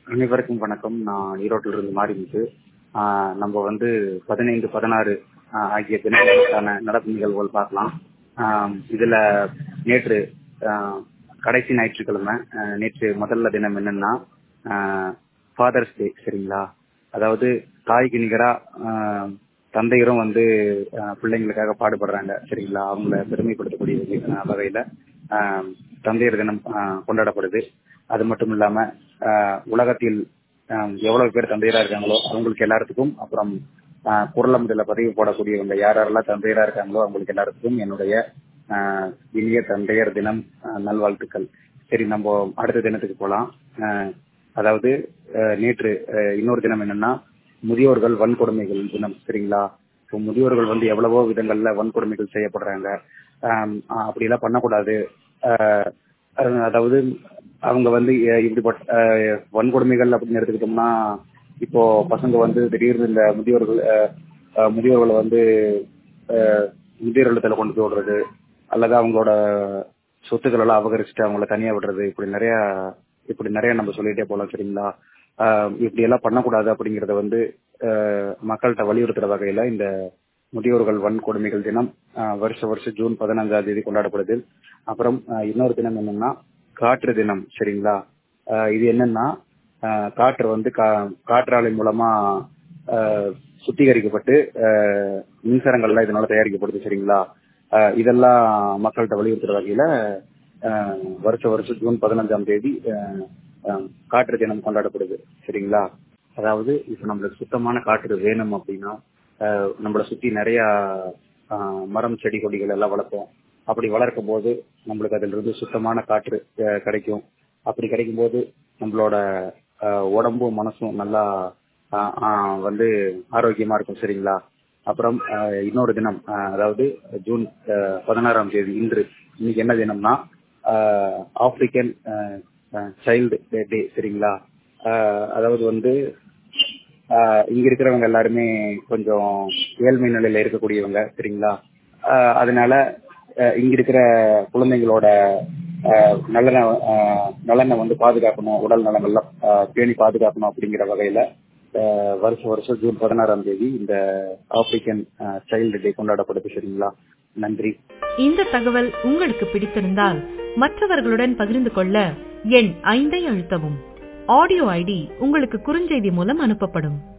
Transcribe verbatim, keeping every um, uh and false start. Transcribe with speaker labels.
Speaker 1: அனைவருக்கும் வணக்கம். நான் ஈரோட்டில் இருந்து மாறிமுத்து. ஆஹ் நம்ம வந்து பதினைந்து பதினாறு ஆஹ் ஆகிய தினங்களுக்கான நடப்பு நிகழ்வுகள் பார்க்கலாம். ஆஹ் இதுல நேற்று ஆஹ் கடைசி ஞாயிற்றுக்கிழமை ஆஹ் நேற்று முதல்ல தினம் என்னன்னா ஃபாதர்ஸ் டே. சரிங்களா? அதாவது தாய்க்கு நிகரா ஆஹ் தந்தையரும் வந்து ஆஹ் பிள்ளைங்களுக்காக பாடுபடுறாங்க. சரிங்களா? அவங்கள பெருமைப்படுத்தக்கூடிய ஆஹ் வகையில ஆஹ் தந்தையர் தினம் ஆஹ் கொண்டாடப்படுது. அது மட்டும் இல்லாம ஆஹ் உலகத்தில் ஆஹ் எவ்வளவு பேர் தந்தையரா இருக்காங்களோ அவங்களுக்கு எல்லாத்துக்கும், அப்புறம் ஆஹ் குரலமுதல பதிவு போடக்கூடியவங்க யார் யாரெல்லாம் தந்தையரா இருக்காங்களோ அவங்களுக்கு எல்லாத்துக்கும் என்னுடைய ஆஹ் இனிய தந்தையர் தினம் ஆஹ் நல்வாழ்த்துக்கள். சரி, நம்ம அடுத்த தினத்துக்கு போலாம். ஆஹ் அதாவது ஆஹ் நேற்று ஆஹ் இன்னொரு தினம் என்னன்னா முதியோர்கள் வன்கொடுமைகள் தினம். சரிங்களா? இப்போ முதியோர்கள் வந்து எவ்வளவோ விதங்கள்ல வன்கொடுமைகள் செய்யப்படுறாங்க. ஆஹ் அப்படியெல்லாம் பண்ணக்கூடாது. ஆஹ் அதாவது அவங்க வந்து இப்படிப்பட்ட வன்கொடுமைகள் அப்படின்னு எடுத்துக்கிட்டோம்னா, இப்போ பசங்க வந்து திடீர்னு இந்த முதியோர்கள் முதியோர்களை வந்து முதியோர் இல்லத்துல கொண்டு போய் விடுறது, அல்லது அவங்களோட சொத்துக்கள் எல்லாம் அபகரிச்சுட்டு அவங்கள தனியா விடுறது, இப்படி நிறைய இப்படி நிறைய நம்ம சொல்லிட்டே போலாம். சரிங்களா? ஆஹ் இப்படி எல்லாம் பண்ணக்கூடாது அப்படிங்கறத வந்து மக்கள்கிட்ட வலியுறுத்துற வகையில இந்த முதியோர்கள் வன்கொடுமைகள் தினம் வருஷ வருஷம் ஜூன் பதினஞ்சாம் தேதி கொண்டாடப்படுது. அப்புறம் இன்னொரு தினம் என்னன்னா காற்று தினம். சரிங்களா? இது என்னன்னா காற்று வந்து காற்றாலை மூலமா சுத்திகரிக்கப்பட்டு மின்சாரங்கள்லாம் இதனால தயாரிக்கப்படுது. சரிங்களா? இதெல்லாம் மக்கள்கிட்ட வலியுறுத்துற வகையில வருஷ வருஷம் ஜூன் பதினஞ்சாம் தேதி காற்று தினம் கொண்டாடப்படுது. சரிங்களா? அதாவது இப்ப நம்மளுக்கு சுத்தமான காற்று வேணும் அப்படின்னா நம்மளை சுத்தி நிறைய மரம் செடி கொடிகள் எல்லாம் வளர்ப்போம். அப்படி வளர்க்கும் போது நம்மளுக்கு அதுல இருந்து சுத்தமான காற்று கிடைக்கும். அப்படி கிடைக்கும் போது நம்மளோட உடம்பும் மனசும் நல்லா வந்து ஆரோக்கியமா இருக்கும். சரிங்களா? அப்புறம் இன்னொரு தினம், அதாவது ஜூன் பதினாறாம் தேதி இன்று இன்னைக்கு என்ன தினம்னா ஆப்பிரிக்கன் சைல்டு டே. சரிங்களா? அதாவது வந்து இங்க இருக்கிறவங்க எல்லாருமே கொஞ்சம் ஏழ்மை நிலையில இருக்கக்கூடியவங்க. சரிங்களா? அதனால இங்க இருக்கிற குழந்தைங்களோட நலனை நலனை வந்து பாதுகாக்கணும், உடல் நலங்கள்லாம் பேணி பாதுகாக்கணும் அப்படிங்கிற வகையில வருஷம் வருஷம் ஜூன் பதினாறாம் தேதி இந்த ஆப்பிரிக்கன் சைல்டு டே கொண்டாடப்படுது. சரிங்களா? நன்றி.
Speaker 2: இந்த தகவல் உங்களுக்கு பிடித்திருந்தால் மற்றவர்களுடன் பகிர்ந்து கொள்ள எண் ஐந்தை அழுத்தவும். ஆடியோ ஐடி உங்களுக்கு குறுஞ்செய்தி மூலம் அனுப்பப்படும்.